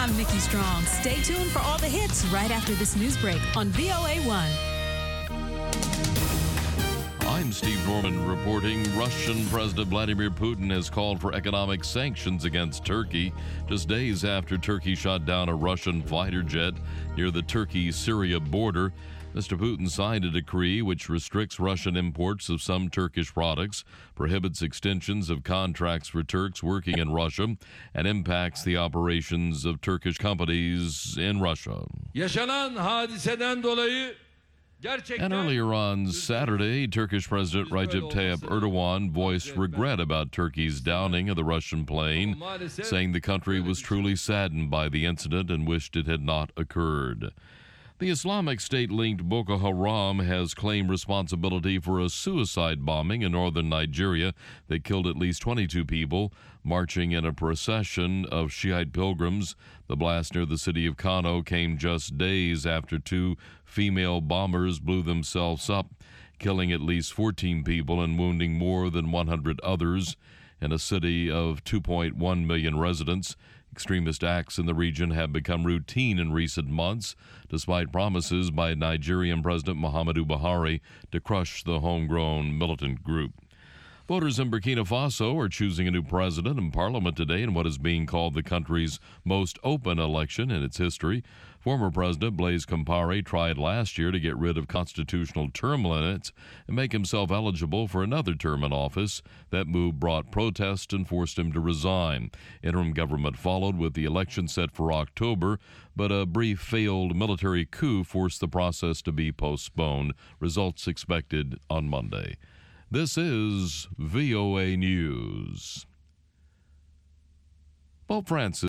I'm Nikki Strong. Stay tuned for all the hits right after this news break on VOA1. I'm Steve Norman reporting. Russian President Vladimir Putin has called for economic sanctions against Turkey just days after Turkey shot down a Russian fighter jet near the Turkey-Syria border. Mr. Putin signed a decree which restricts Russian imports of some Turkish products, prohibits extensions of contracts for Turks working in Russia, and impacts the operations of Turkish companies in Russia. Yaşanan hadiseden dolayı And earlier on Saturday, Turkish President Recep Tayyip Erdogan voiced regret about Turkey's downing of the Russian plane, saying the country was truly saddened by the incident and wished it had not occurred. The Islamic State-linked Boko Haram has claimed responsibility for a suicide bombing in northern Nigeria that killed at least 22 people marching in a procession of Shiite pilgrims. The blast near the city of Kano came just days after two female bombers blew themselves up, killing at least 14 people and wounding more than 100 others in a city of 2.1 million residents. Extremist acts in the region have become routine in recent months, despite promises by Nigerian President Muhammadu Buhari to crush the homegrown militant group. Voters in Burkina Faso are choosing a new president and parliament today in what is being called the country's most open election in its history. Former President Blaise Compaoré tried last year to get rid of constitutional term limits and make himself eligible for another term in office. That move brought protests and forced him to resign. Interim government followed with the election set for October, but a brief failed military coup forced the process to be postponed. Results expected on Monday. This is VOA News. Pope Francis